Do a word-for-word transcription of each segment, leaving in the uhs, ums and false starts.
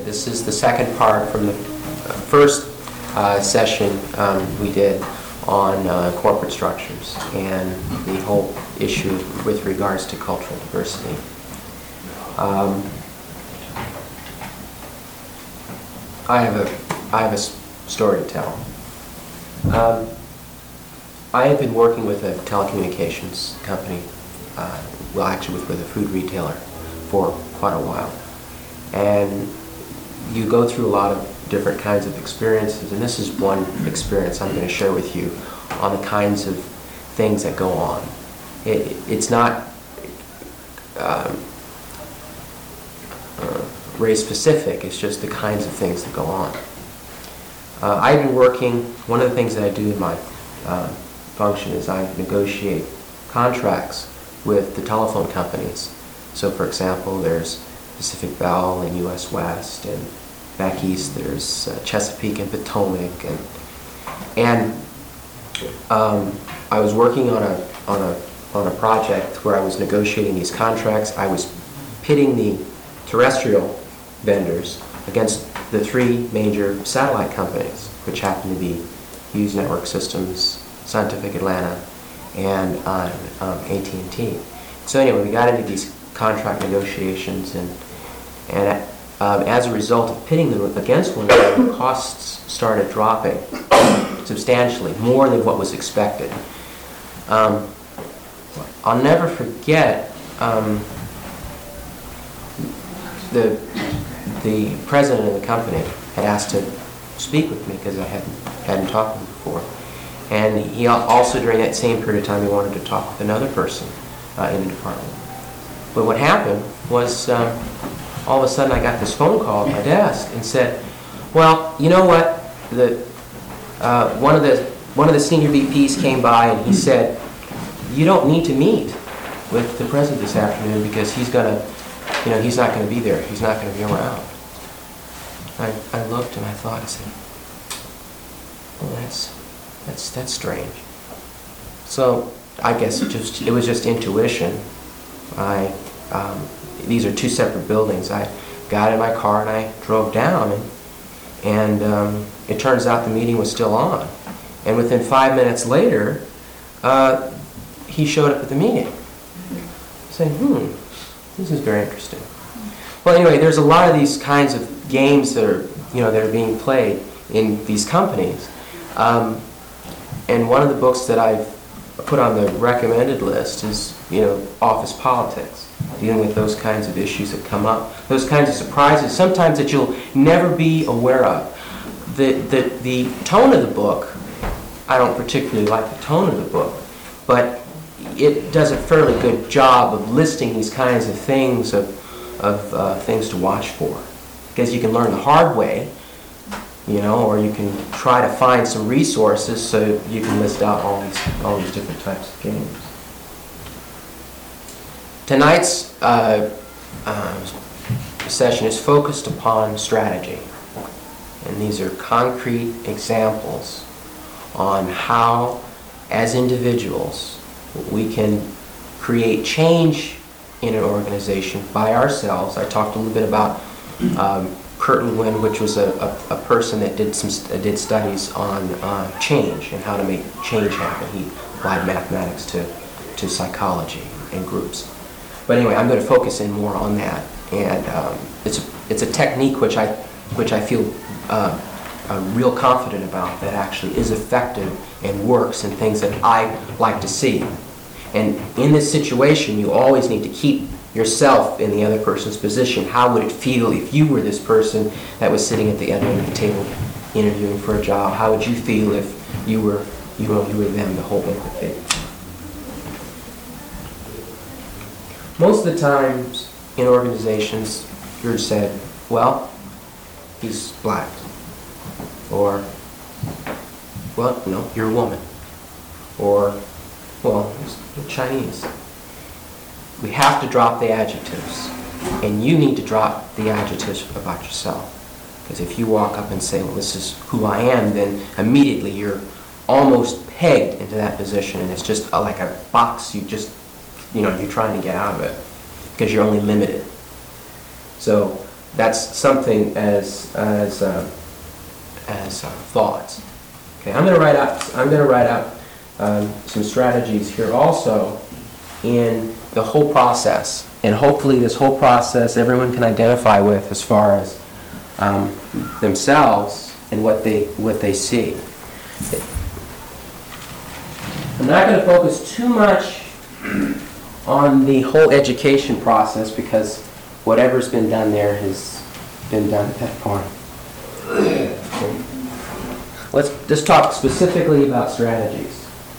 This is the second part from the first uh, session um, we did on uh, corporate structures and the whole issue with regards to cultural diversity. Um, I have a I have a story to tell. Um, I have been working with a telecommunications company, uh, well, actually with, with a food retailer, for quite a while, and you go through a lot of different kinds of experiences, and this is one experience I'm going to share with you on the kinds of things that go on. It, it's not um, uh, race specific, it's just the kinds of things that go on. Uh, I've been working, one of the things that I do in my uh, function is I negotiate contracts with the telephone companies. So for example, there's Pacific Bell and U S West, and back east there's uh, Chesapeake and Potomac, and and um, I was working on a on a on a project where I was negotiating these contracts. I was pitting the terrestrial vendors against the three major satellite companies, which happen to be Hughes Network Systems, Scientific Atlanta, and uh, um, A T and T. So anyway, we got into these contract negotiations, and and um, as a result of pitting them against one another, the costs started dropping substantially, more than what was expected. Um, I'll never forget um, the the president of the company had asked to speak with me because I hadn't hadn't talked with him before, and he also during that same period of time he wanted to talk with another person uh, in the department. But what happened was um, all of a sudden I got this phone call at my desk and said, "Well, you know what? The uh, one of the one of the senior V Ps came by and he said, you don't need to meet with the president this afternoon because he's gonna, you know, he's not going to be there. He's not going to be around." I I looked and I thought, I said, "Well, that's that's that's strange." So I guess it just it was just intuition. I um, these are two separate buildings. I got in my car and I drove down, and and um, it turns out the meeting was still on. And within five minutes later, uh, he showed up at the meeting, saying, "Hmm, this is very interesting." Well, anyway, there's a lot of these kinds of games that are you know that are being played in these companies, um, and one of the books that I've put on the recommended list is you know Office Politics, dealing with those kinds of issues that come up, those kinds of surprises, sometimes that you'll never be aware of. The the the tone of the book, I don't particularly like the tone of the book, but it does a fairly good job of listing these kinds of things of of uh, things to watch for, because you can learn the hard way, you know, or you can try to find some resources so you can list out all these all these different types of games. Tonight's uh, uh, session is focused upon strategy, and these are concrete examples on how, as individuals, we can create change in an organization by ourselves. I talked a little bit about um, Kurt Lewin, which was a, a, a person that did some uh, did studies on uh, change and how to make change happen. He applied mathematics to to psychology and groups. But anyway, I'm going to focus in more on that, and um, it's a, it's a technique which I which I feel uh, uh, real confident about, that actually is effective and works in things that I like to see. And in this situation, you always need to keep yourself in the other person's position. How would it feel if you were this person that was sitting at the other end of the table interviewing for a job? How would you feel if you were you know you were them, the whole empathy? Most of the times in organizations, you're said, "Well, he's black," or, "Well, no, you're a woman," or, "Well, you're Chinese." We have to drop the adjectives, and you need to drop the adjectives about yourself. Because if you walk up and say, "Well, this is who I am," then immediately you're almost pegged into that position, and it's just a, like a box you just, you know, you're trying to get out of it because you're only limited. So that's something as as uh, as uh, thoughts. Okay, I'm going to write out. I'm going to write out um, some strategies here also in the whole process, and hopefully this whole process everyone can identify with as far as um, themselves and what they what they see. I'm not going to focus too much on the whole education process because whatever's been done there has been done at that point. Let's just talk specifically about strategies.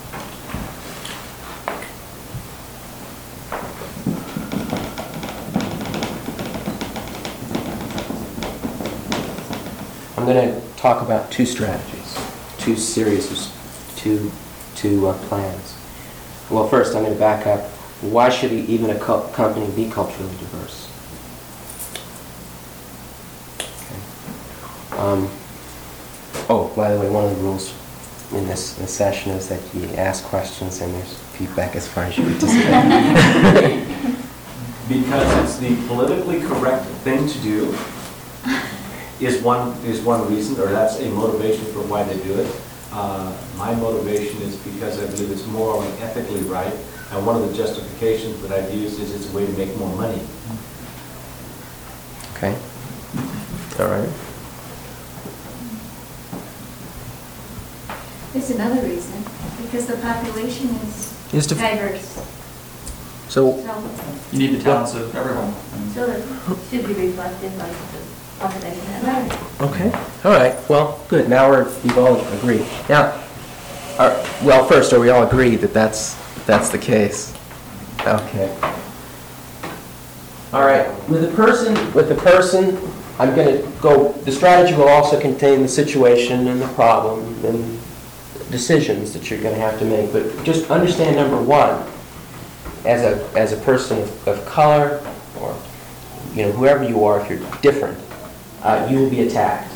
I'm going to talk about two strategies, two series, of two, two uh, plans. Well, first I'm going to back up. Why should even a co company be culturally diverse? Okay. Um, oh, by the way, one of the rules in this, this session is that you ask questions and there's feedback as far as you participate. Because it's the politically correct thing to do is one is one reason, or that's a motivation for why they do it. Uh, my motivation is because I believe it's morally and ethically right, and one of the justifications that I've used is it's a way to make more money. Okay. All right. There's another reason, because the population is Is to diverse. so So, You need the talents of everyone. so it should be reflected like the population at large. okay. All right. Well, good. Now we're we've all agreed. Now, are, well, first, are we all agreed that that's that's the case? Okay. All right. With the person, with the person, I'm going to go. The strategy will also contain the situation and the problem and decisions that you're going to have to make. But just understand number one, as a as a person of, of color, or you know whoever you are, if you're different, uh, you will be attacked.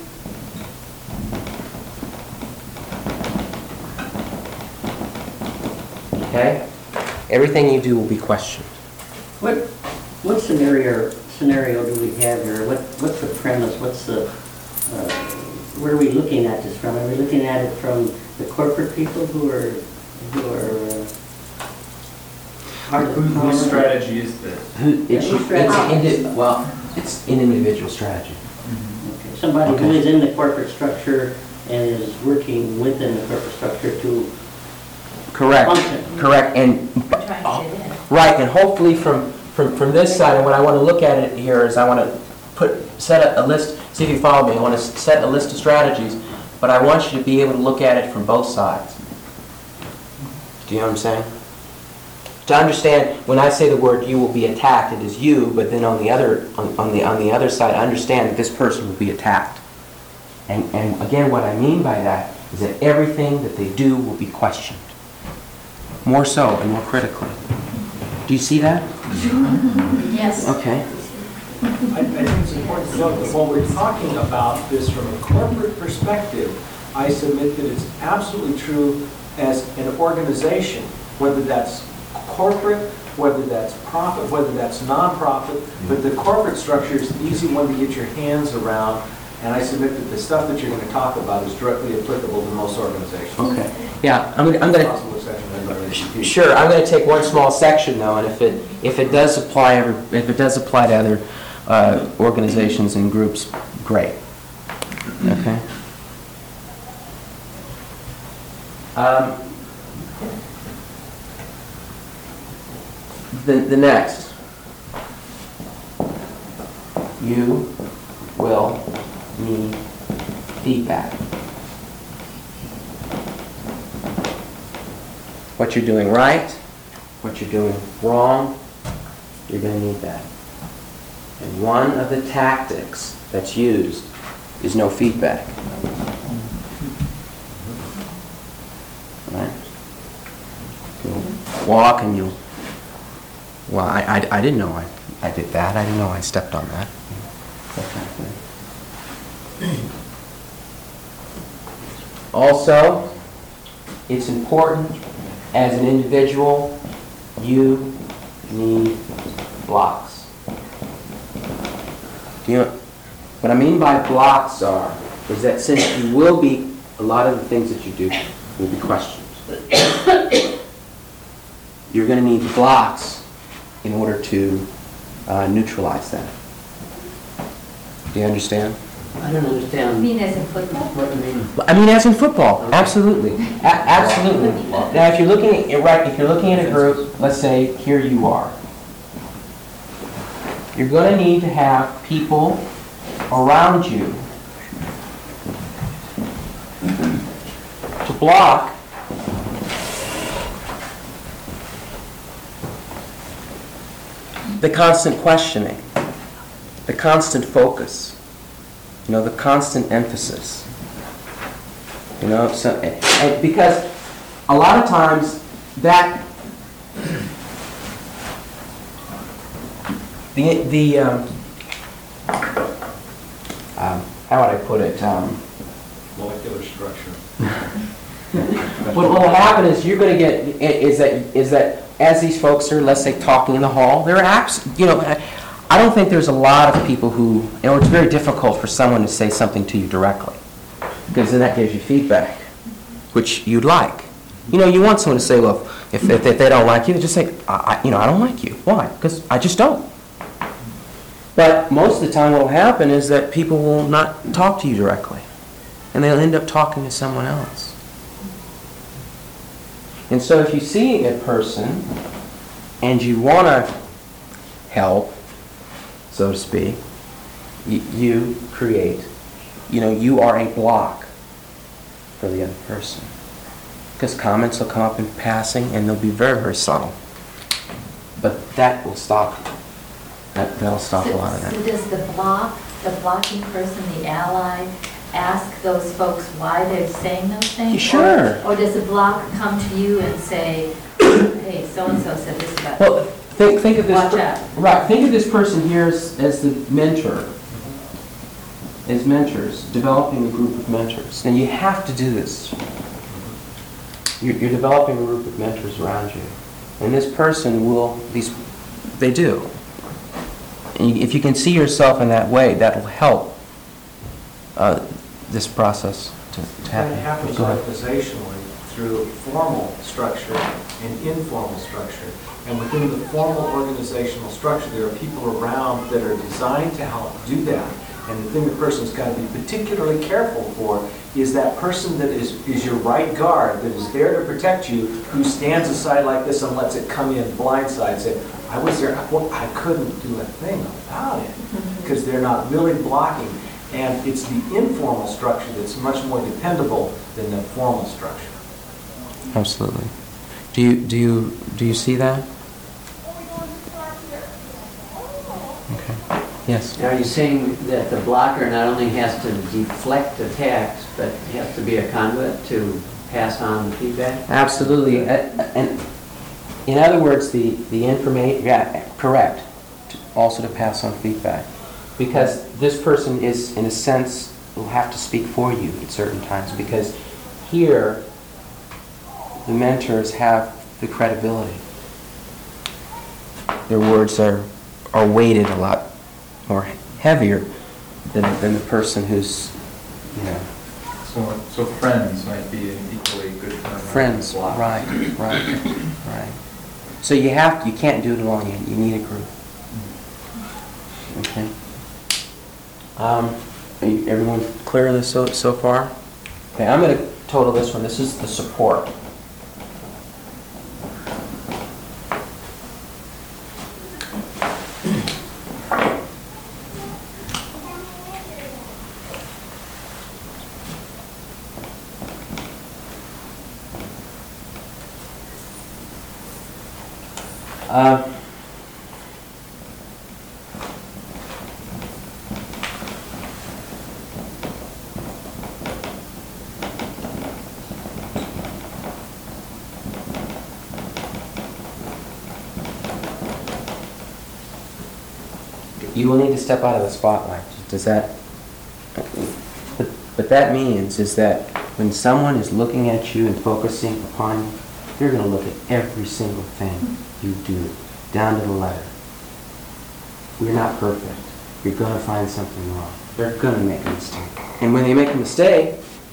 Okay? Everything you do will be questioned. What what scenario scenario do we have here? What what's the premise? What's the uh, where are we looking at this from? Are we looking at it from the corporate people who are who are uh, hard to Whose tolerate? strategy is this? Who, it's, Yeah, whose it's, strategy? indi- well, it's an individual strategy. Okay. Somebody who Okay. is in the corporate structure and is working within the corporate structure to Correct. function. Correct. And Trying to fit in. right, and hopefully from, from, from this side, and what I want to look at it here is I want to put set a, a list, see if you follow me, I want to set a list of strategies, but I want you to be able to look at it from both sides. Do you know what I'm saying? To understand, when I say the word you will be attacked, it is you, but then on the other, on, on the, on the other side, understand that this person will be attacked. And, and again, what I mean by that is that everything that they do will be questioned. More so and more critically. Do you see that? Yes. Okay. I, I think it's important to note that when we're talking about this from a corporate perspective, I submit that it's absolutely true as an organization, whether that's corporate, whether that's profit, whether that's nonprofit, but the corporate structure is the easy one to get your hands around, and I submit that the stuff that you're going to talk about is directly applicable to most organizations. Okay. Yeah, I'm gonna, I'm gonna, Possible exception, I'm not going to sure, I'm gonna take one small section though, and if it, if it does apply, every- if it does apply to other uh, organizations and groups, great. Okay? Um, The, the next. You will need feedback. What you're doing right, what you're doing wrong, you're going to need that. And one of the tactics that's used is no feedback. Right? You'll walk and you'll... Well, I, I, I didn't know I, I did that. I didn't know I stepped on that. That kind of thing. Also, it's important as an individual, you need blocks. Do you know, what I mean by blocks are, is that since you will be, a lot of the things that you do will be questioned. You're going to need blocks in order to uh, neutralize that. Do you understand? I don't You understand mean as in football? what you mean. I mean, as in football, absolutely, A- absolutely. Now, if you're looking at, right, if you're looking at a group, let's say here you are, you're going to need to have people around you to block the constant questioning, the constant focus, you know, the constant emphasis. You know, so, and because a lot of times that the the um, um, how would I put it? Um, Molecular structure. what will happen is you're going to get is that is that as these folks are, let's say, talking in the hall, they're abs- you know. I don't think there's a lot of people who, you know, it's very difficult for someone to say something to you directly, because then that gives you feedback, which you'd like. You know, you want someone to say, well, if, if, if they don't like you, just say, I, I, you know, I don't like you. Why? Because I just don't. But most of the time what will happen is that people will not talk to you directly, and they'll end up talking to someone else. And so if you see a person and you want to help, so to speak, you, you create, you know, you are a block for the other person. Because comments will come up in passing and they'll be very, very subtle. But that will stop, that, that'll stop a lot of So that. does the block, the blocking person, the ally, ask those folks why they're saying those things? Sure. Or or does the block come to you and say, hey, so-and-so said this about you? Well, think, think of this. Watch per- out. Right, think of this person here as, as the mentor, as mentors, developing a group of mentors. And you have to do this. You're, you're developing a group of mentors around you. And this person will, these, they do. And you- if you can see yourself in that way, that will help uh, this process to, to happen. That happens Go ahead. organizationally through formal structure and informal structure. And within the formal organizational structure, there are people around that are designed to help do that. And the thing the person's got to be particularly careful for is that person that is, is your right guard, that is there to protect you, who stands aside like this and lets it come in blindside, say, I was there, well, I couldn't do a thing about it, because they're not really blocking. And it's the informal structure that's much more dependable than the formal structure. Absolutely. Do you, do you, do you see that? Okay. Yes. Are you saying that the blocker not only has to deflect attacks, but has to be a conduit to pass on feedback? Absolutely. Uh, And in other words, the, the information, yeah, correct, to- also to pass on feedback. Because this person is, in a sense, will have to speak for you at certain times. Because here, the mentors have the credibility. Their words are, are weighted a lot more heavier than, than the person who's, you know, So, so friends might be an equally good term. friends. Block. Right, right, right. So you have, you can't do it alone, you, you need a group. Okay. Um, are you- everyone clear on this so, so far? Okay, I'm going to total this one. This is the support. Uh, You will need to step out of the spotlight. Does that? But, but that means is that when someone is looking at you and focusing upon you, they're going to look at every single thing you do, down to the letter. We're not perfect. you're gonna find something wrong. They're gonna make a mistake. And when they make a mistake,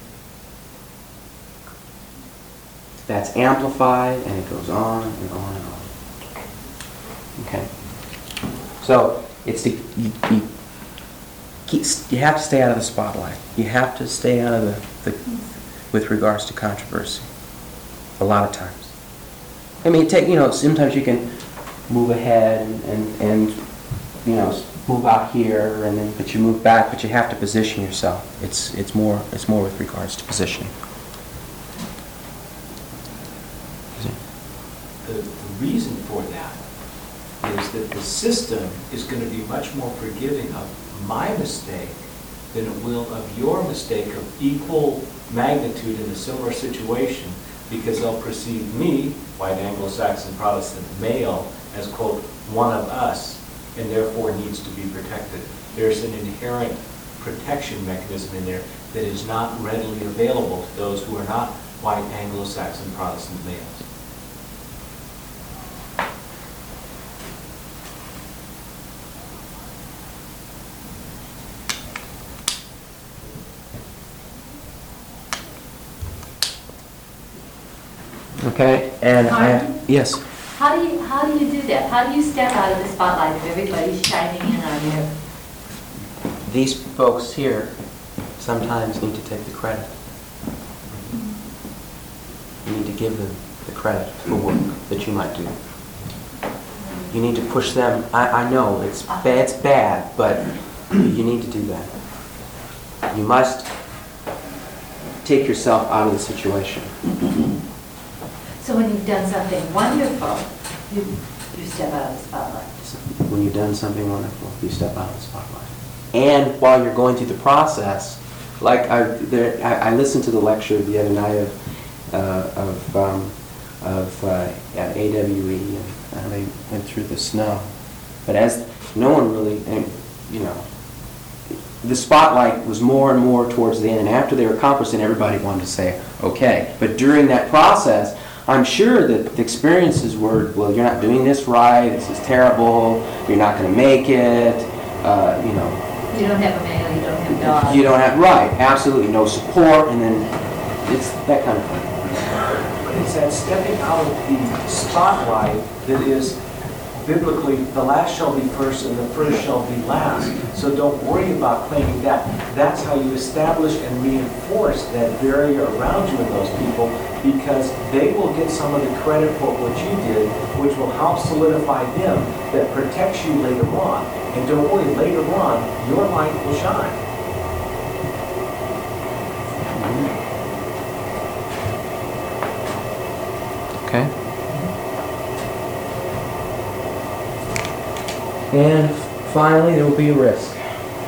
that's amplified and it goes on and on and on. Okay? So, it's the, you, you, keep, you have to stay out of the spotlight. You have to stay out of the, the with regards to controversy. A lot of times. I mean, take, you know, sometimes you can move ahead and, and, and you know, move out here, and then, but you move back, but you have to position yourself. It's, it's more, it's more with regards to positioning. The, the reason for that is that the system is going to be much more forgiving of my mistake than it will of your mistake of equal magnitude in a similar situation, because they'll perceive me, white Anglo-Saxon Protestant male, as, quote, one of us, and therefore needs to be protected. There's an inherent protection mechanism in there that is not readily available to those who are not white Anglo-Saxon Protestant males. Okay, and I, Martin? yes. How do you, how do you do that? How do you step out of the spotlight if everybody's shining in on you? These folks here sometimes need to take the credit. You need to give them the credit for work that you might do. You need to push them. I, I know it's bad, it's bad, but you need to do that. You must take yourself out of the situation. So when you've done something wonderful, you, you step out of the spotlight. When you've done something wonderful, you step out of the spotlight. And while you're going through the process, like I, there, I, I listened to the lecture the other night of, uh, of, um, of uh, at A W E, and uh, they went through the snow. But as no one really, and, you know, the spotlight was more and more towards the end, and after they were accomplished, and everybody wanted to say, okay. But during that process, I'm sure that the experiences were, well, you're not doing this right, this is terrible, you're not going to make it, uh, you know. You don't have a mail, you don't have dogs. You don't have, right, absolutely, no support, and then it's that kind of thing. It's that stepping out of the spotlight that is biblically, the last shall be first and the first shall be last. So don't worry about claiming that. That's how you establish and reinforce that barrier around you and those people, because they will get some of the credit for what you did, which will help solidify them, that protects you later on. And don't worry, later on, your light will shine. Okay. And finally, there will be a risk.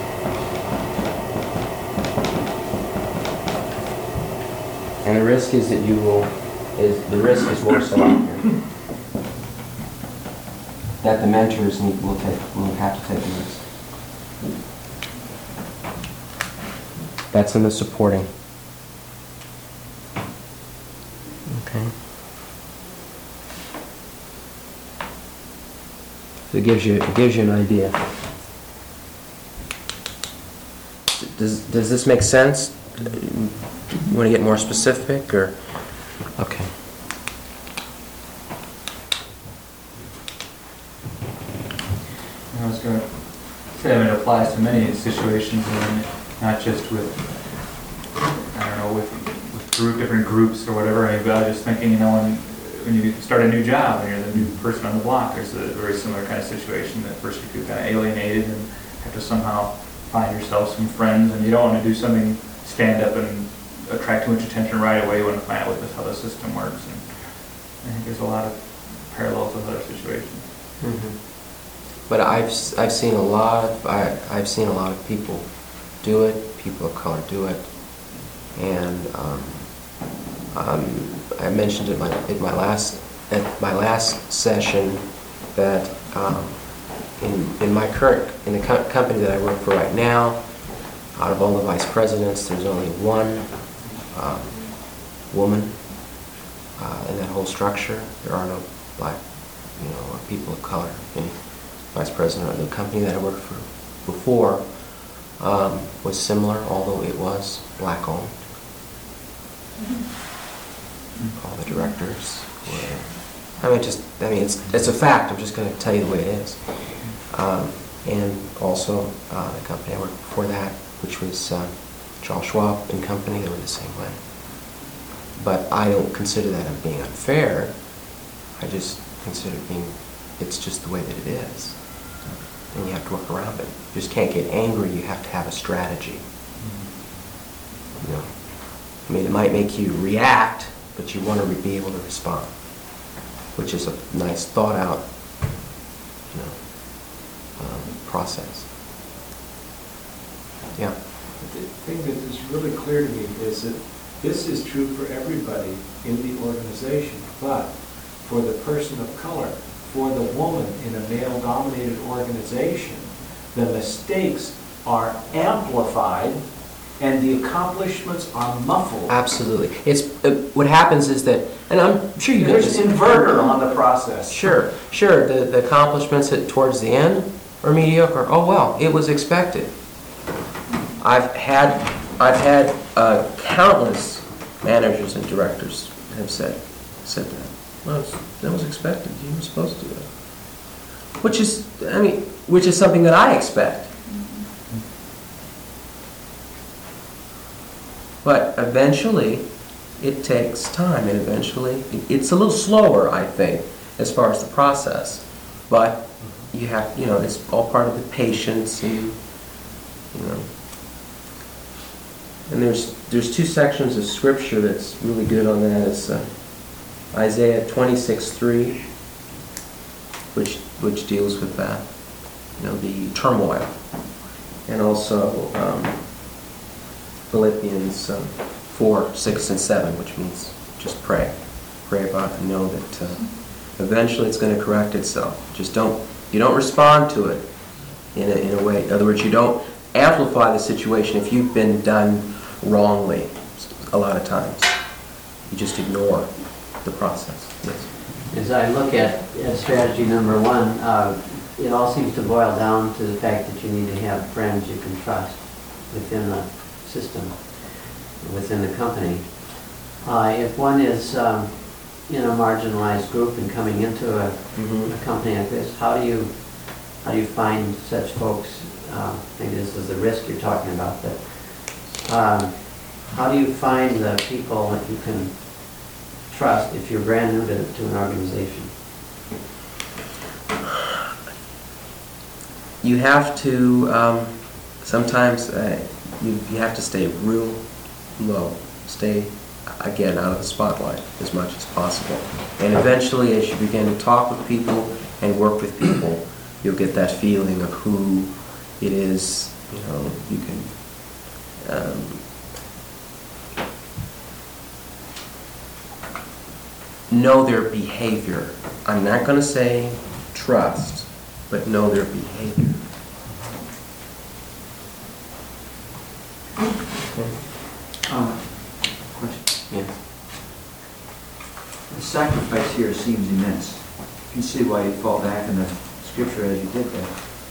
And the risk is that you will, is the risk is worse than out here. That the mentors need, will take, will have to take a risk. That's in the supporting. Okay. So it gives you, it gives you an idea. Does, does this make sense? You want to get more specific, or? Okay. I was going to say, I mean, it applies to many situations, and not just with, I don't know, with, with group, different groups or whatever. I mean, but I was just thinking, you know, when, when you start a new job and you're the new person on the block, there's a very similar kind of situation that first you feel kind of alienated and have to somehow find yourself some friends, and you don't want to do something, stand up and attract too much attention right away. You want to find out what this, how the system works. And I think there's a lot of parallels with other situations. Mm-hmm. But I've I've seen a lot of I I've seen a lot of people do it. People of color do it, and um, um, I mentioned it my in my last at my last session that um, in in my current in the co company that I work for right now, out of all the vice presidents, there's only one um, woman uh, in that whole structure. There are no black, you know, or people of color. Any vice president of the company that I work for. before um, was similar, although it was black-owned. All the directors were, I mean, just, I mean, it's, it's a fact, I'm just going to tell you the way it is. Um, and also, uh, the company I worked before that, which was uh, Charles Schwab and Company, they were the same way. But I don't consider that as being unfair. I just consider it being, it's just the way that it is. And you have to work around it. You just can't get angry, you have to have a strategy. You know? I mean, it might make you react, but you want to be able to respond, which is a nice thought out, you know, um, process. Yeah. The thing that is really clear to me is that this is true for everybody in the organization, but for the person of color, for the woman in a male-dominated organization, the mistakes are amplified and the accomplishments are muffled. Absolutely. It's uh, what happens is that, and I'm sure you know There's this. an inverter on the process. Sure, sure. The, the accomplishments at, towards the end are mediocre. Oh well, it was expected. I've had, I've had uh, countless managers and directors have said, said that. Well, it's- that was expected. You were supposed to do that. Which is, I mean, which is something that I expect. But eventually, it takes time, and eventually, it's a little slower, I think, as far as the process. But you have, you know, it's all part of the patience, and you know. And there's there's two sections of scripture that's really good on that. It's uh, Isaiah twenty-six three, which which deals with that, you know, the turmoil, and also um, Philippians um, four, six, and seven, which means just pray. Pray about it and know that uh, eventually it's going to correct itself. Just don't, you don't respond to it in a, in a way. In other words, you don't amplify the situation if you've been done wrongly a lot of times. You just ignore the process. Yes. As I look at, at strategy number one, uh, it all seems to boil down to the fact that you need to have friends you can trust within the system, within the company. Uh, if one is um, in a marginalized group and coming into a, Mm-hmm. a company like this, how do you how do you find such folks? Uh, maybe this is the risk you're talking about. But um, how do you find the people that you can trust if you're brand new to, to an organization? You have to, um, sometimes uh, you, you have to stay real low. Stay, again, out of the spotlight as much as possible. And eventually, as you begin to talk with people and work with people, you'll get that feeling of who it is, you know, you can um, know their behavior. I'm not going to say trust, but know their behavior. Um, Question. Yes. The sacrifice here seems immense. You can see why you fall back in the scripture as you did that.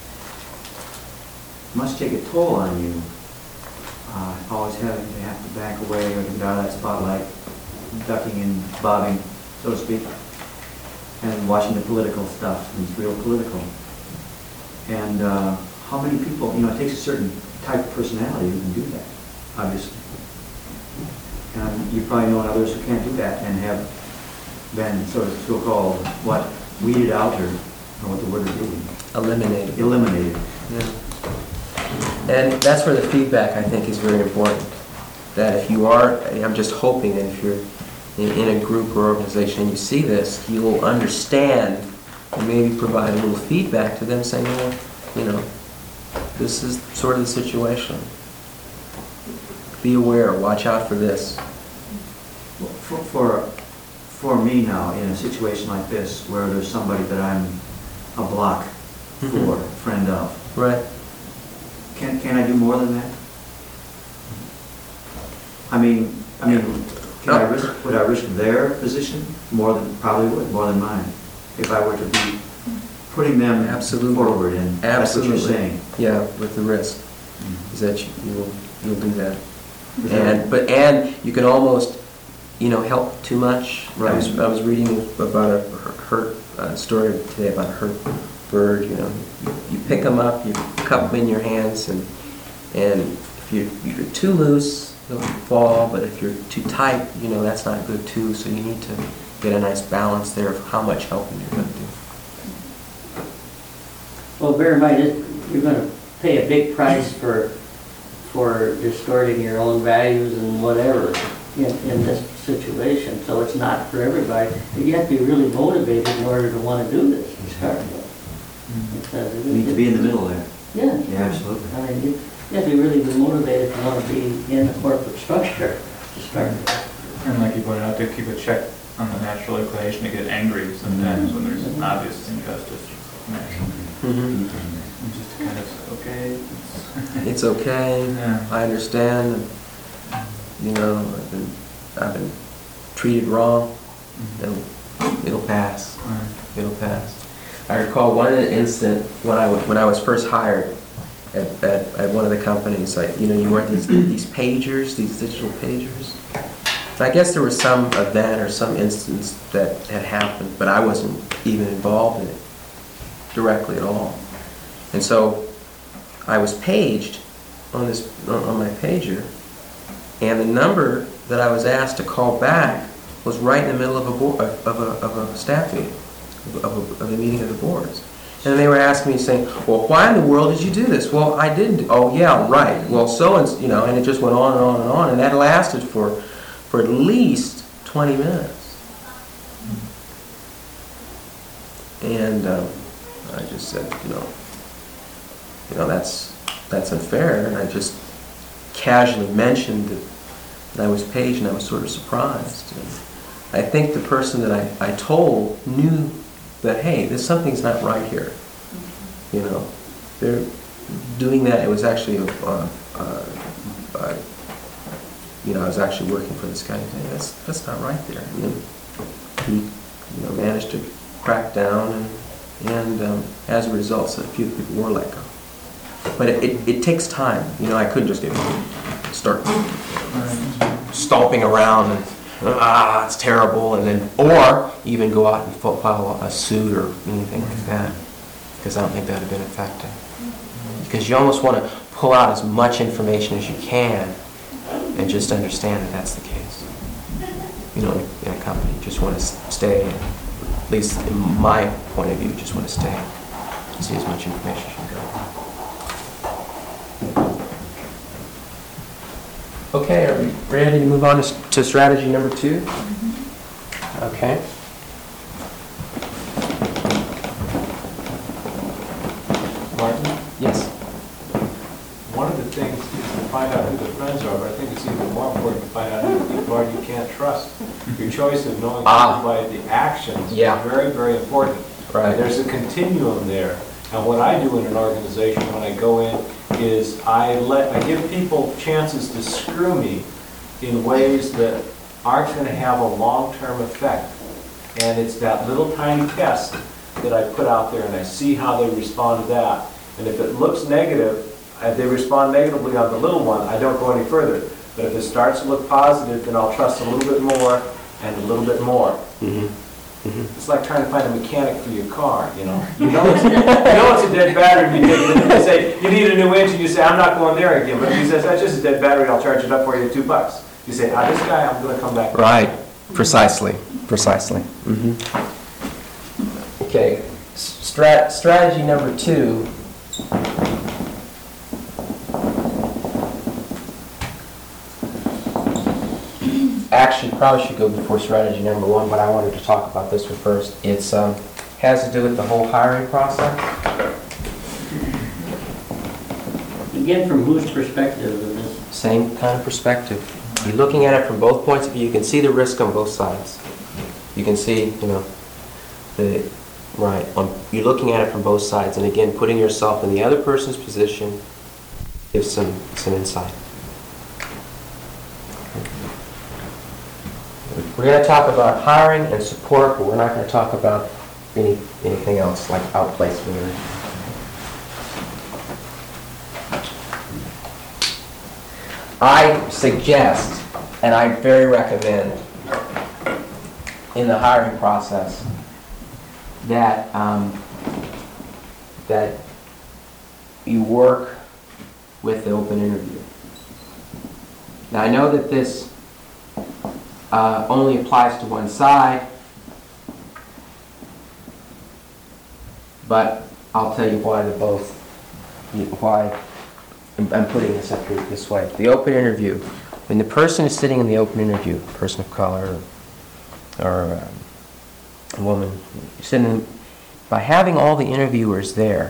It must take a toll on you, uh, always having to have to back away or get out of that spotlight, ducking and bobbing, so to speak, and watching the political stuff, and it's real political. And uh, how many people, you know, it takes a certain type of personality who can do that, obviously. And you probably know others who can't do that and have been sort of so-called, what, weeded out, or, or what the word would be, Eliminated. eliminated. Yeah. And that's where the feedback, I think, is very important. That if you are, I'm just hoping that if you're in, in a group or organization and you see this, you will understand and maybe provide a little feedback to them saying, well, you know, this is sort of the situation. Be aware, watch out for this. Well, For, for, for me now, in a situation like this, where there's somebody that I'm a block for, Mhm. friend of, Right. can, can I do more than that? I mean, I mean, can I risk, would I risk their position more than, probably would, more than mine, if I were to be putting them Absolutely. forward, and that's what you're Absolutely. saying. Yeah, with the risk, is that you, you'll, you'll do that. Is that- And, but, and you can almost, you know, help too much. I was, Right. I was reading about a hurt, uh story today about a hurt bird, you know. You- You pick them up, you cup them in your hands, and, and if you, if you're too loose, they'll fall, but if you're too tight, you know, that's not good too, so you need to get a nice balance there of how much helping you're gonna do. Well, bear in mind, it- you're gonna pay a big price for, for distorting your own values and whatever in, in this situation, so it's not for everybody. You have to be really motivated in order to wanna do this to start with. Because it- You need to be in the middle there. Yeah. Yeah, absolutely. I mean, you you have to be really be motivated to wanna be in a corporate structure to start with. And like you pointed out, to keep a check on the natural inclination to get angry sometimes when there's an obvious injustice. Mm-hmm. And just kind of, okay, it's- It's okay, Yeah. I understand, and, you know, I've been, I've been treated wrong, it'll, it'll pass, Right. it'll pass. I recall one incident when I, wa- when I was first hired at, at, at one of the companies, like, you know, you wear these, these pagers, these digital pagers. And I guess there was some event or some instance that had happened, but I wasn't even involved in it directly at all. And so I was paged on this, on on my pager, and the number that I was asked to call back was right in the middle of a board, of a, of a staff meeting, of a, of a meeting of the boards. And they were asking me, saying, well, why in the world did you do this? Well, I didn't. Oh, yeah, right. Well, so, and, you know, and it just went on and on and on, and that lasted for, for at least twenty minutes. And um, I just said, you know, you know, that's, that's unfair, and I just casually mentioned that, that I was paged, and I was sort of surprised. And I think the person that I, I told knew that, hey, there's something's not right here. You know, they're doing that. It was actually, a, uh, uh, uh, you know, I was actually working for this guy. Hey, that's that's not right there. And then he, you know, managed to crack down, and and um, as a result, so a few people were let go. But it, it, it takes time. You know, I couldn't just get start stomping around and ah, it's terrible, and then or even go out and file a suit or anything like that, because I don't think that would have been effective. Because you almost want to pull out as much information as you can and just understand that that's the case. You know, in a company, you just want to stay, at least in my point of view, you just want to stay and see as much information as you can. Okay, are we ready to move on to to strategy number two? Okay. Martin, Yes. one of the things is to find out who the friends are, but I think it's even more important to find out who the people are you can't trust. Your choice of knowing Ah. people by the actions is Yeah. very, very important. Right. There's a continuum there. And what I do in an organization when I go in is I let, I give people chances to screw me in ways that aren't going to have a long-term effect. And it's that little tiny test that I put out there, and I see how they respond to that. And if it looks negative, if they respond negatively on the little one, I don't go any further. But if it starts to look positive, then I'll trust a little bit more and a little bit more. Mm-hmm. It's like trying to find a mechanic for your car, you know? You know it's, you know it's a dead battery when you take it in. You say, you need a new engine, you say, I'm not going there again. But if he says, that's just a dead battery, I'll charge it up for you at two bucks. You say, ah, this guy, I'm gonna come back. Right. Precisely. Precisely. Mm-hmm. Okay. Strat- strategy number two. Actually, probably should go before strategy number one, but I wanted to talk about this one first. It's um, has to do with the whole hiring process. Again, from whose perspective is this? Same kind of perspective. You're looking at it from both points of view. You can see the risk on both sides. You can see, you know, the right. On, you're looking at it from both sides, and again, putting yourself in the other person's position gives some some insight. We're going to talk about hiring and support, but we're not going to talk about any, anything else, like outplacement or... I suggest, and I very recommend, in the hiring process, that, um, that you work with the open interview. Now, I know that this uh, only applies to one side, but I'll tell you why they're both, why I'm I'm putting this up here this way. The open interview, when the person is sitting in the open interview, a person of color or, or um, a woman, sitting, by having all the interviewers there,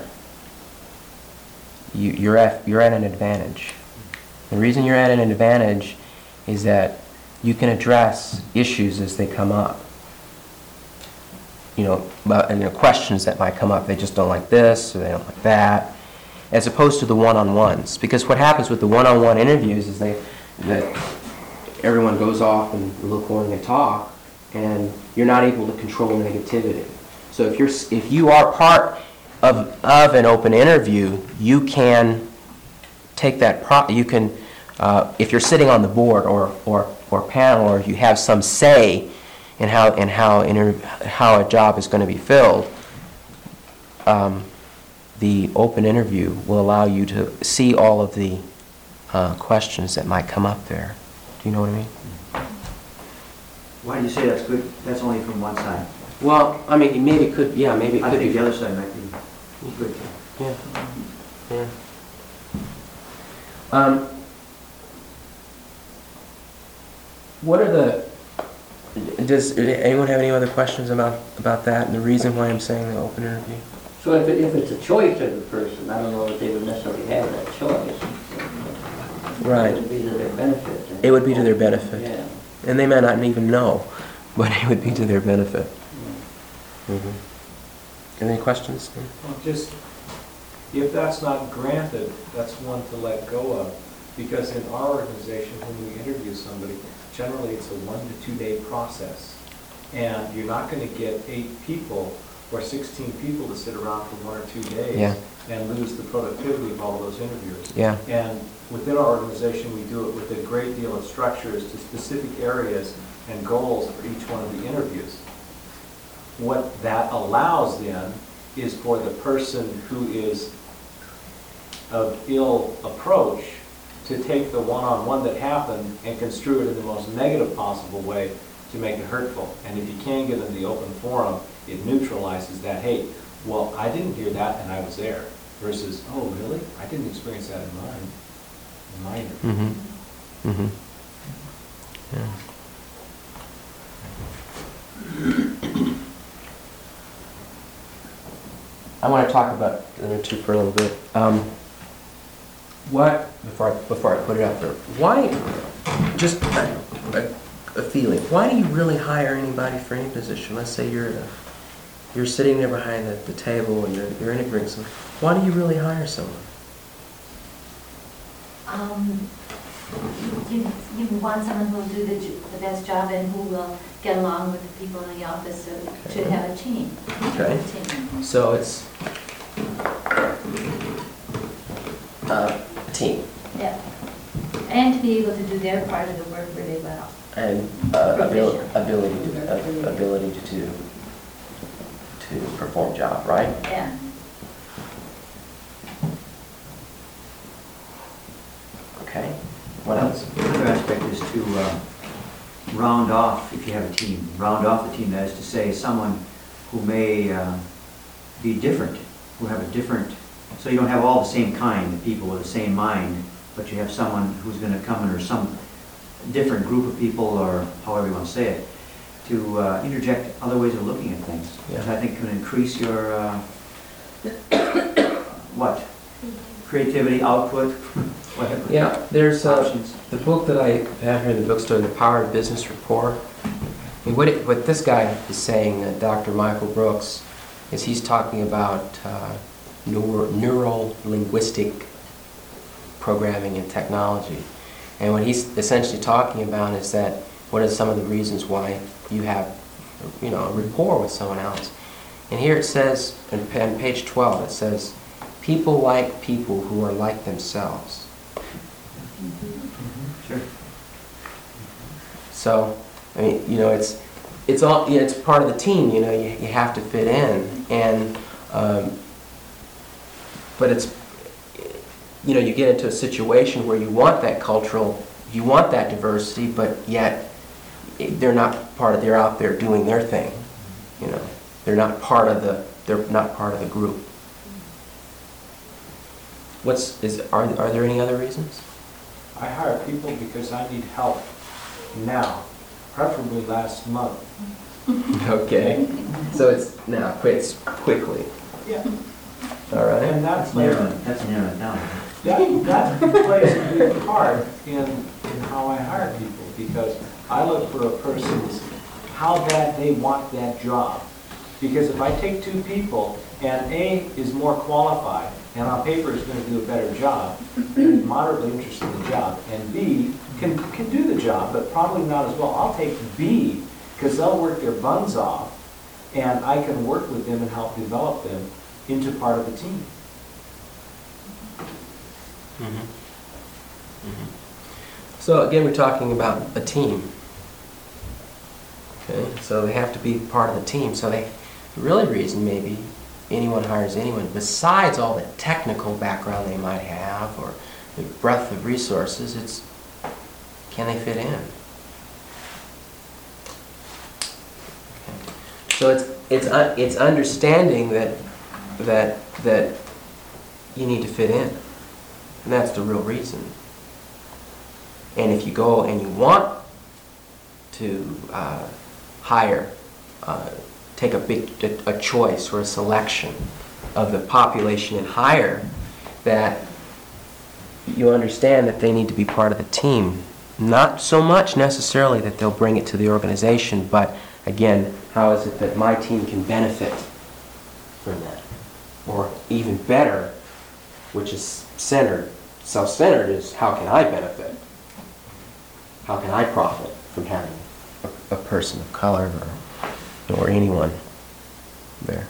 you, you're at you're at an advantage. The reason you're at an advantage is that you can address issues as they come up. You know, but, and the questions that might come up, they just don't like this or they don't like that, as opposed to the one-on-ones. Because what happens with the one-on-one interviews is they that everyone goes off and look when they talk, and you're not able to control negativity. So if you're if you are part of of an open interview, you can take that pro you can uh, if you're sitting on the board or or or panel, or you have some say in how in how inter how a job is going to be filled. Um, the open interview will allow you to see all of the uh, questions that might come up there. Do you know what I mean? Why do you say that's good? That's only from one side. Well, I mean, maybe it could, yeah, maybe it I could think be. the other side might be good. Yeah. Yeah. Um, what are the, does anyone have any other questions about, about that and the reason why I'm saying the open interview? So if, it, if it's a choice of the person, I don't know if they would necessarily have that choice. Right. It would be to their benefit. It would be to their benefit. Yeah. And they may not even know, but it would be to their benefit. Mm-hmm. Any questions? Well, just, if that's not granted, that's one to let go of. Because in our organization, when we interview somebody, generally it's a one to two day process. And you're not going to get eight people or sixteen people to sit around for one or two days Yeah. and lose the productivity of all those interviewers. Yeah. And within our organization, we do it with a great deal of structure as to specific areas and goals for each one of the interviews. What that allows then is for the person who is of ill approach to take the one-on-one that happened and construe it in the most negative possible way to make it hurtful. And if you can get in the open forum, it neutralizes that, hey, well, I didn't hear that and I was there, versus, oh, really? I didn't experience that in mine. In my interview. Mm-hmm. Mm-hmm. Yeah. I want to talk about the other two for a little bit. Um, what, before I, before I put it out there, why, just a, a, a feeling, why do you really hire anybody for any position? Let's say you're a, you're sitting there behind the, the table and you're, you're interviewing someone. Why do you really hire someone? Um, you, you want someone who will do the, j- the best job and who will get along with the people in the office, so it should have a team. Okay. A team. So it's uh, a team Yeah. And to be able to do their part of the work really well. and uh, abil- Proficient. ability to uh, ability to to perform job, right? Yeah. Okay. What else? Another aspect is to uh, round off, if you have a team, round off the team, that is to say, someone who may uh, be different, who have a different, so you don't have all the same kind of people with the same mind, but you have someone who's going to come under some different group of people, or however you want to say it, to uh, interject other ways of looking at things, which Yeah. I think can increase your, uh, what? Creativity, output, whatever. Yeah, there's uh, Options. the book that I have here in the bookstore, The Power of Business Rapport. I mean, what, it, what this guy is saying, uh, Doctor Michael Brooks, is he's talking about uh, neuro, neuro-linguistic programming and technology. And what he's essentially talking about is that what are some of the reasons why you have, you know, a rapport with someone else. And here it says, on pa- on page twelve, it says, people like people who are like themselves. Sure. So, I mean, you know, it's, it's all, yeah, it's part of the team, you know, you, you have to fit in. And, um, but it's, you know, you get into a situation where you want that cultural, you want that diversity, but yet they're not part of, they're out there doing their thing, you know. They're not part of the, they're not part of the group. What's, is, are, are there any other reasons? I hire people because I need help now, preferably last month. Okay, so it's now, quits quickly, Yeah. all right? And that's That's like, narrowing, that's narrowing down. that, that plays a big part in, in how I hire people, because I look for a person's, how bad they want that job. Because if I take two people, and A is more qualified, and on paper is going to do a better job, and is moderately interested in the job, and B can, can do the job, but probably not as well, I'll take B, because they'll work their buns off, and I can work with them and help develop them into part of the team. So again, we're talking about a team. Okay, so they have to be part of the team. So they, the really reason maybe anyone hires anyone, besides all the technical background they might have or the breadth of resources, it's can they fit in? Okay. So it's it's uh, it's understanding that that that you need to fit in, and that's the real reason. And if you go and you want to uh, hire, uh, take a big a choice or a selection of the population and hire, that you understand that they need to be part of the team. Not so much necessarily that they'll bring it to the organization, but again, how is it that my team can benefit from that? Or even better, which is centered, self-centered, is how can I benefit? How can I profit from having a, a person of color or, or anyone there?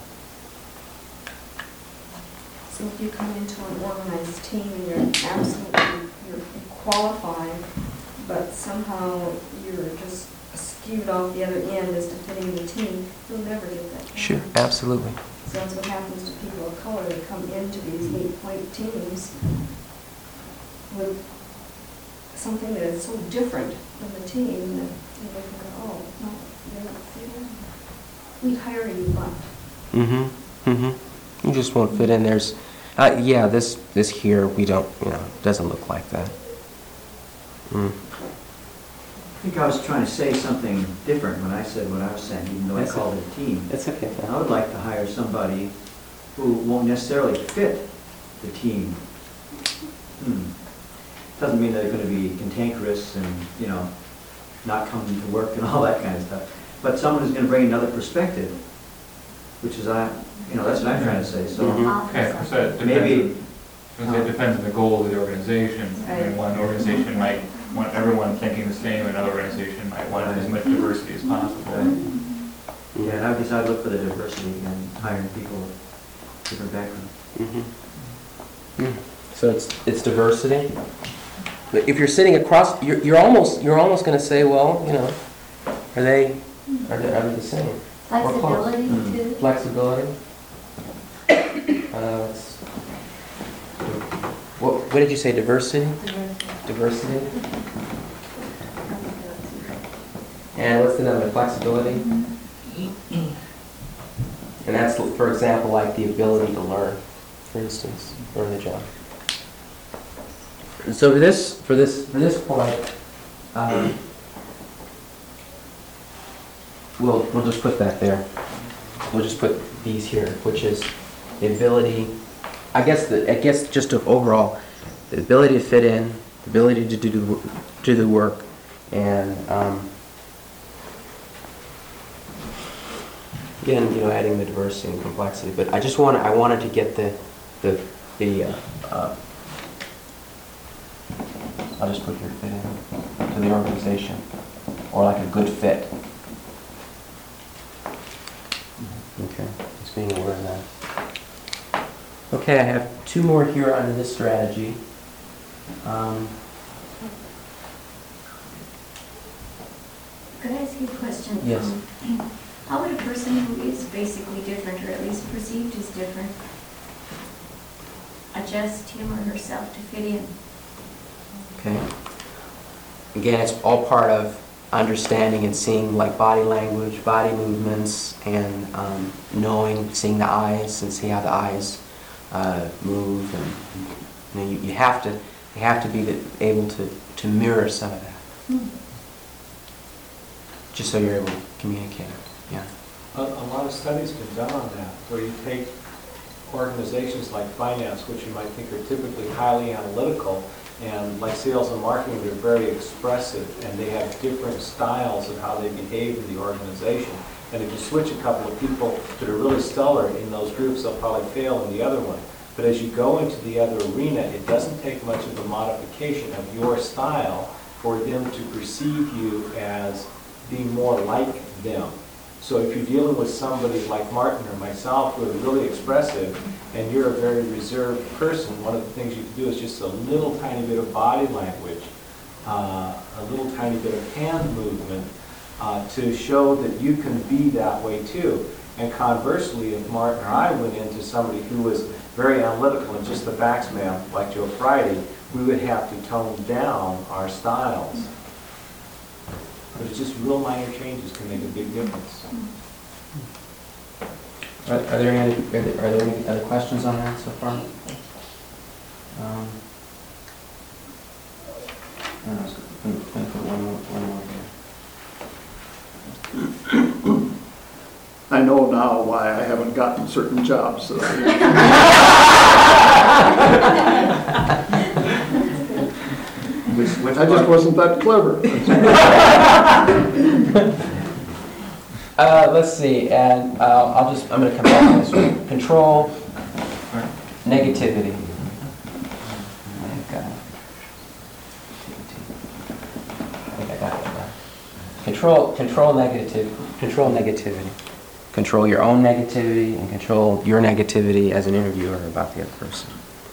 So if you come into an organized team and you're absolutely, you're qualified, but somehow you're just skewed off the other end as to fitting the team, you'll never get that job. Sure, absolutely. So that's what happens to people of color. They come into these eight-point teams with something that is so different than the team that you look and go, oh, no, they don't fit in. We hire you, but. Mm-hmm, mm-hmm. You just won't fit in. There's, uh, yeah, this, this here, we don't, you know, doesn't look like that. Mm. I think I was trying to say something different when I said what I was saying, even though I That's called it a team. It's okay. I would like to hire somebody who won't necessarily fit the team. Hmm. Doesn't mean that they're going to be cantankerous and, you know, not coming to work and all that kind of stuff. But someone who's going to bring another perspective, which is, I, you know, that's what I'm trying to say. So Mhm. Okay, so it depends, maybe, on- it depends on the goal of the organization. I mean, Right. one organization might want everyone thinking the same, another organization might want as much diversity as possible. Right. yeah, and I would just, I'd look for the diversity and hiring people with different backgrounds. Mm-hmm. Mm. So it's, it's diversity. But if you're sitting across, you're, you're almost, you're almost going to say, well, you know, are they, are they, are they the same? Flexibility Mm. too. Flexibility. Uh, it's, what, what did you say? Diversity. Diversity. And what's the other? Flexibility. And that's, for example, like the ability to learn, for instance, learn the job. So for this, for this, for this point, um, we'll we'll just put that there. We'll just put these here, which is the ability. I guess the I guess just of overall, the ability to fit in, the ability to do the, do the work, and um, again, you know, adding the diversity and complexity. But I just want I wanted to get the the the. Uh, uh, I'll just put here fit in to the organization, or like a good fit. Okay, that's being aware of that. Okay, I have two more here under this strategy. Um, Could I ask you a question? Yes. Um, How would a person who is basically different, or at least perceived as different, adjust him or herself to fit in? Okay. Again, it's all part of understanding and seeing like body language, body movements, and um, knowing, seeing the eyes and see how the eyes uh, move. And you know, you, you have to, you have to be the, able to, to mirror some of that, Hmm. just so you're able to communicate. Yeah. A, a lot of studies have been done on that, where you take organizations like finance, which you might think are typically highly analytical, and like sales and marketing, they're very expressive, and they have different styles of how they behave in the organization. And if you switch a couple of people that are really stellar in those groups, they'll probably fail in the other one. But as you go into the other arena, it doesn't take much of a modification of your style for them to perceive you as being more like them. So if you're dealing with somebody like Martin or myself who are really expressive, and you're a very reserved person, one of the things you can do is just a little tiny bit of body language, uh, a little tiny bit of hand movement uh, to show that you can be that way too. And conversely, if Martin or I went into somebody who was very analytical and just the facts man, like Joe Friday, we would have to tone down our styles. But it's just real minor changes can make a big difference. Are, are there any, are there, are there any other questions on that so far? Um, I don't know, I was gonna gonna put one more, one more here. I know now why I haven't gotten certain jobs that I Which, which I just part? wasn't that clever. Uh, let's see, and uh, I'll just, I'm going to come back to this one. Control negativity. I think, uh, I think I got it right. Control, control negative, control negativity. Control your own negativity and control your negativity as an interviewer about the other person.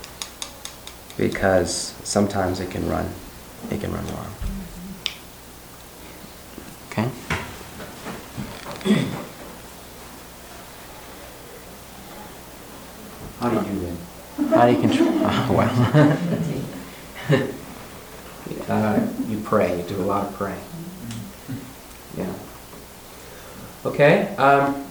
Because sometimes it can run, it can run wrong. Okay? How do you do that? How do you control? Oh, well, uh, you pray. You do a lot of praying. Yeah. Okay. Um,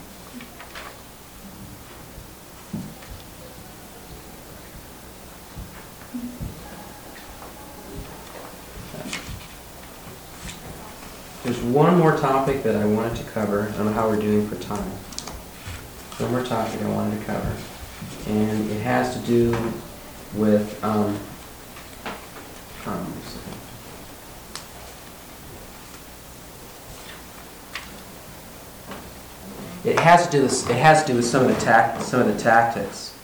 there's one more topic that I wanted to cover. I don't know how we're doing for time. One more topic I wanted to cover. And it has to do with um, um, it has to do with it has to do with some of the tact some of the tactics.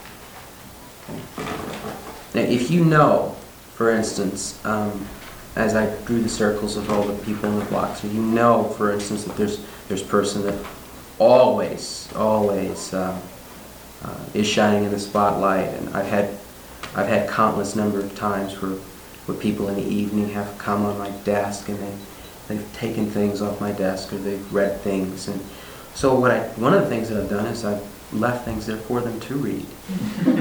Now, if you know, for instance, um, as I drew the circles of all the people in the blocks, so you know, for instance, that there's there's a person that always always. Uh, Uh, is shining in the spotlight, and I've had I've had countless number of times where where people in the evening have come on my desk and they they've taken things off my desk or they've read things, and so what I one of the things that I've done is I've left things there for them to read. You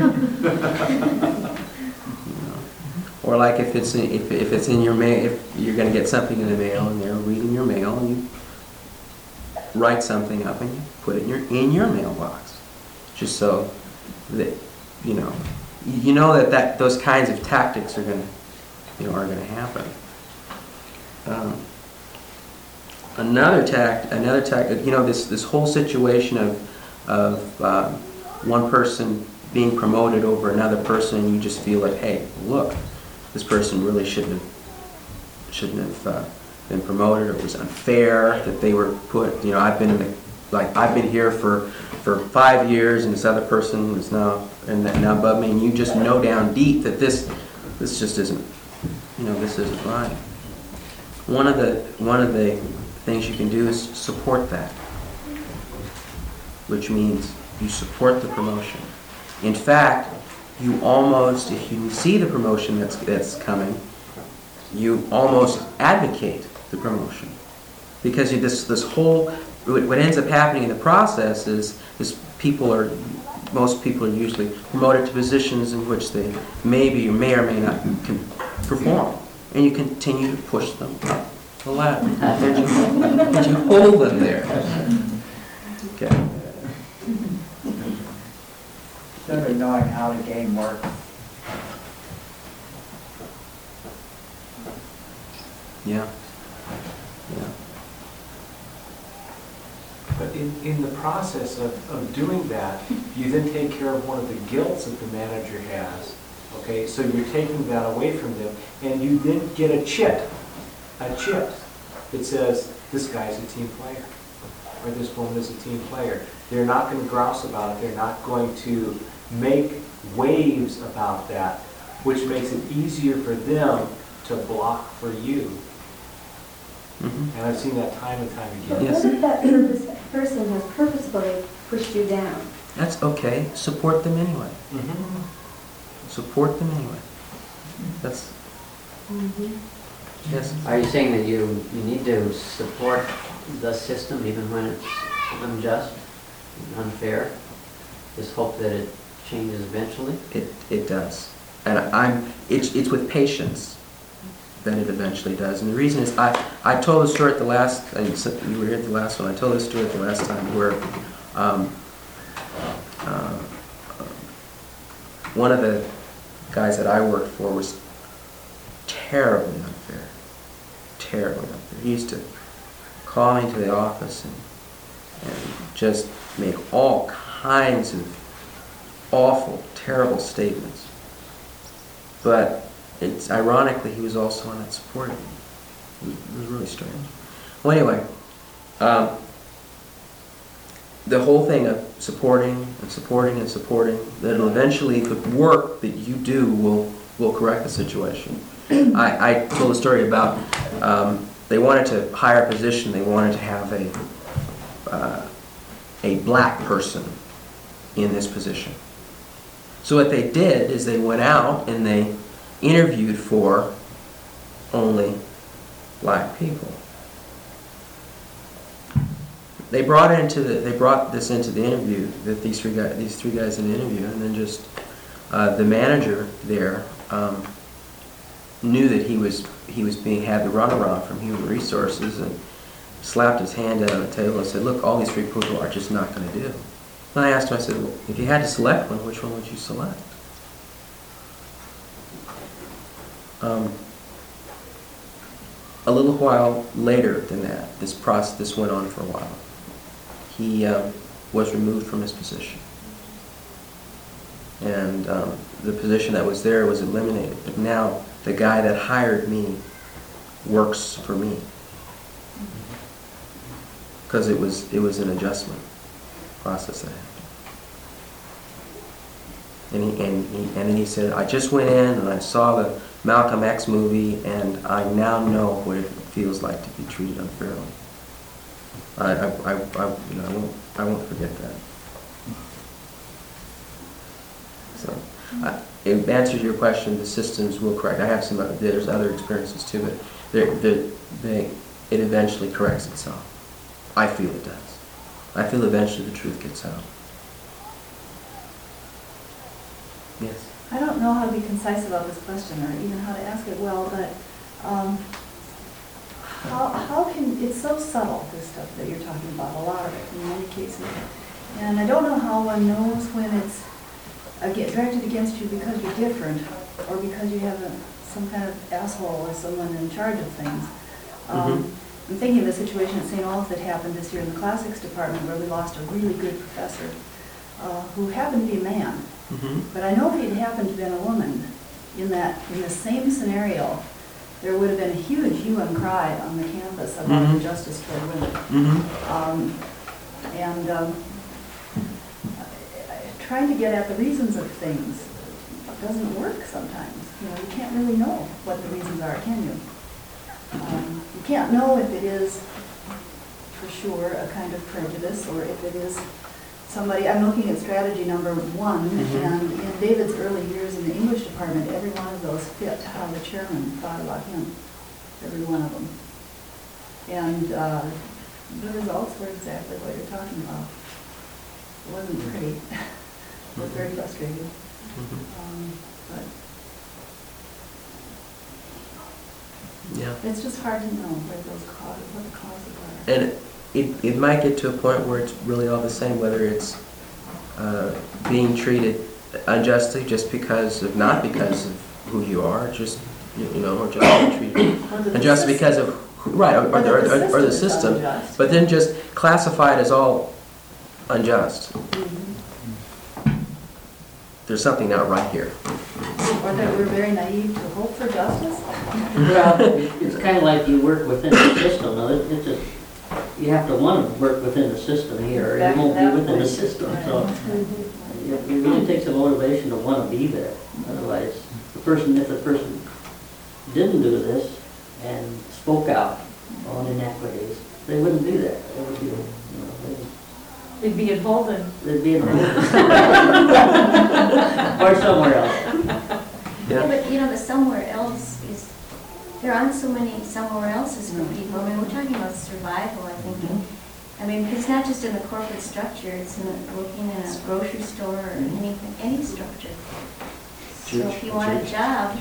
know? Or like if it's in, if if it's in your mail, if you're going to get something in the mail and they're reading your mail, and you write something up and you put it in your in your mailbox. Just so that you know, you know that, that those kinds of tactics are gonna, you know, are gonna happen. Um, another tact, another tact, you know, this this whole situation of of um, one person being promoted over another person, and you just feel like, hey, look, this person really shouldn't have shouldn't have uh, been promoted, or it was unfair that they were put. You know, I've been in the like I've been here for. for five years, and this other person is now and now above me, and you just know down deep that this this just isn't, you know, this isn't right. One of the one of the things you can do is support that, which means You support the promotion. In fact, you almost, if you see the promotion that's, that's coming, you almost advocate the promotion. Because you, this, this whole, what ends up happening in the process is, is people are, most people are usually promoted to positions in which they maybe or may or may not can perform. And you continue to push them up the ladder. And you, and you hold them there. Okay. Instead of knowing how the game works. Yeah. Yeah. But in, in the process of, of doing that, you then take care of one of the guilts that the manager has. Okay, so you're taking that away from them, and you then get a chit, a chit that says, this guy's a team player, or this woman is a team player. They're not going to grouse about it. They're not going to make waves about that, which makes it easier for them to block for you. Mm-hmm. And I've seen that time and time But again. Yes. what if that purpose, person has purposefully pushed you down? That's okay. Support them anyway. Mhm. Support them anyway. That's, yes. Are you saying that you, you need to support the system even when it's unjust, unfair? Just hope that it changes eventually? It, it does. And I'm, it's, it's with patience that it eventually does. And the reason is, I, I told the story at the last, and you were here at the last one, I told this story at the last time where um, uh, one of the guys that I worked for was terribly unfair. Terribly unfair. He used to call me to the office and, and just make all kinds of awful, terrible statements. But it's ironically, he was also on that supporting me. It was, it was really strange. Well, anyway, um, the whole thing of supporting and supporting and supporting, that it'll eventually, the work that you do will will correct the situation. I, I told a story about um, they wanted to hire a position. They wanted to have a uh, a black person in this position. So what they did is they went out and they interviewed for only black people. They brought it into the, they brought this into the interview, that these three guys, these three guys in the interview, and then just uh, the manager there um, knew that he was he was being had the runaround from Human Resources, and slapped his hand down on the table and said, "Look, all these three people are just not going to do." And I asked him, I said, "Well, if you had to select one, which one would you select?" Um, a little while later than that, this process this went on for a while. He um, was removed from his position, and um, the position that was there was eliminated. But now the guy that hired me works for me because it was it was an adjustment process that happened. And he, and he, and then he said, "I just went in and I saw the Malcolm X movie, and I now know what it feels like to be treated unfairly." I, I, I, I, you know, I won't, I won't forget that. So, I, in answer to your question, the systems will correct. I have some other, there's other experiences too, but they're, they're, they, it eventually corrects itself. I feel it does. I feel eventually the truth gets out. Yes. I don't know how to be concise about this question or even how to ask it well, but um, how, how can, it's so subtle, this stuff that you're talking about, a lot of it in many cases. And I don't know how one knows when it's again, directed against you because you're different or because you have a, some kind of asshole or someone in charge of things. Um, mm-hmm. I'm thinking of the situation at Saint Olaf that happened this year in the classics department where we lost a really good professor uh, who happened to be a man. Mm-hmm. But I know if he'd happened to have been a woman, in that, in the same scenario, there would have been a huge hue and cry on the campus about mm-hmm. injustice toward women. Mm-hmm. um, and um, trying to get at the reasons of things doesn't work sometimes. You know, you can't really know what the reasons are, can you? Um, you can't know if it is, for sure, a kind of prejudice or if it is somebody, I'm looking at strategy number one, Mhm. and in David's early years in the English department, every one of those fit how the chairman thought about him, every one of them. And uh, the results were exactly what you're talking about. It wasn't pretty. It was very frustrating. Um, But Yeah. it's just hard to know where those causes, what the causes are. And it, it might get to a point where it's really all the same, whether it's uh, being treated unjustly just because of, not because of who you are, just, you you know, or just being treated Whether the unjustly system- because of, who- right, or, or, whether or, or the is system. unjust. But then just classify it as all unjust. Mhm. There's something not right here. Or that we're very naive to hope for justice? Well, it's kind of like you work within the system, though. It- It's a, you have to want to work within the system here, or you won't be within the system, so it it really takes a motivation to want to be there. Otherwise, the person, if the person didn't do this and spoke out on inequities, they wouldn't do that. They would be, you know, they'd- They'd be emboldened. they'd be in a or somewhere else. Yeah, but you know, the somewhere else is, there aren't so many somewhere else's for people. I mean, we're talking about survival, I think. I mean, it's not just in the corporate structure, it's in a- working in a grocery store or anything, any structure. So if you want a job,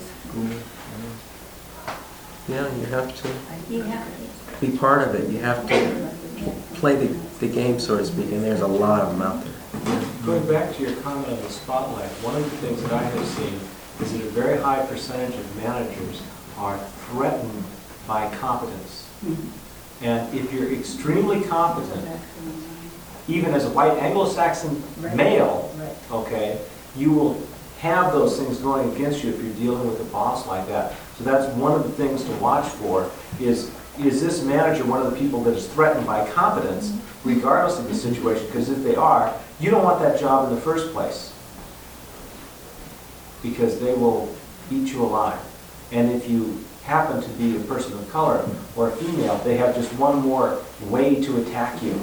Yeah, you have to you have to. be part of it. You have to play the, the game, so to speak, and there's a lot of them out there. Going back to your comment on the spotlight, one of the things that I have seen is that a very high percentage of managers are threatened by competence. And if you're extremely competent, even as a white Anglo-Saxon male, okay, you will have those things going against you if you're dealing with a boss like that. So that's one of the things to watch for, is, is this manager one of the people that is threatened by competence, regardless of the situation? Because if they are, you don't want that job in the first place, because they will eat you alive. And if you happen to be a person of color or a female, they have just one more way to attack you.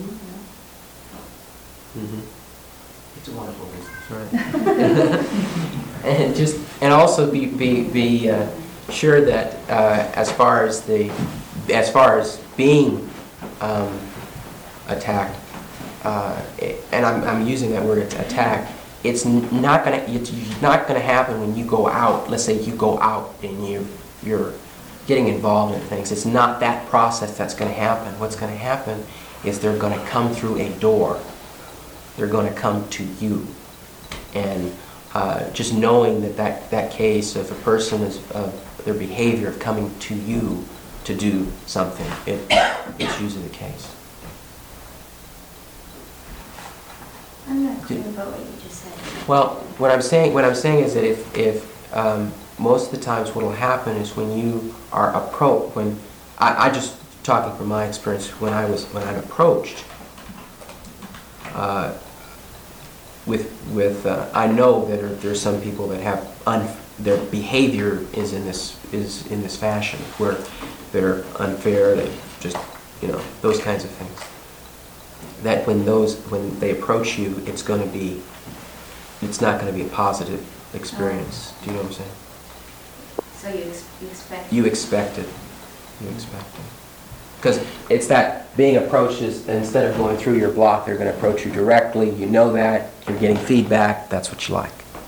Mm-hmm. It's a wonderful business. Right. And just, and also be, be, be uh, sure that uh, as far as the, as far as being um, attacked, uh, and I'm, I'm using that word attack, it's n- not gonna, it's not gonna happen when you go out. Let's say you go out and you, you're getting involved in things. It's not that process that's gonna happen. What's gonna happen is they're gonna come through a door. They're going to come to you. And uh, just knowing that, that that case, if a person is, uh, their behavior of coming to you to do something, it, it's usually the case. I'm not clear about what you just said. Well, what I'm saying, what I'm saying is that if, if um, most of the times what will happen is when you are approached, when, I, I just talking from my experience, when I was, when I'm approached, Uh, with, with uh, I know that there, there's some people that have, un, their behavior is in this, is in this fashion, where they're unfair, they just, you know, those kinds of things. That when those, when they approach you, it's going to be, it's not going to be a positive experience. Do you know what I'm saying? So you ex- you expect. You expect it. You expect it. Because it's that being approached is, instead of going through your block, they're going to approach you directly. You know that. You're getting feedback. That's what you like.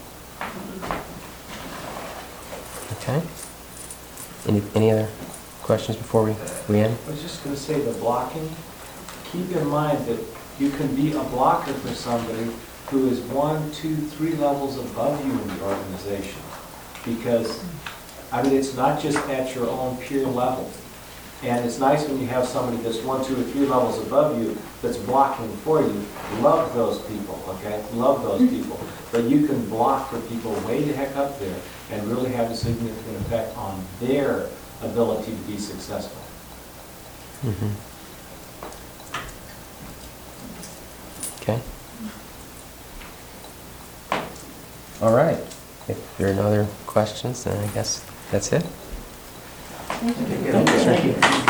Okay? Any, any other questions before we, we end? I was just going to say, the blocking, keep in mind that you can be a blocker for somebody who is one, two, three levels above you in the organization. Because, I mean, it's not just at your own peer level. And it's nice when you have somebody that's one, two, or three levels above you that's blocking for you. Love those people, okay? Love those people. But you can block for people way the heck up there and really have a significant effect on their ability to be successful. Mm-hmm. Okay. All right. If there are no other questions, then I guess that's it. Thank you. Thank you.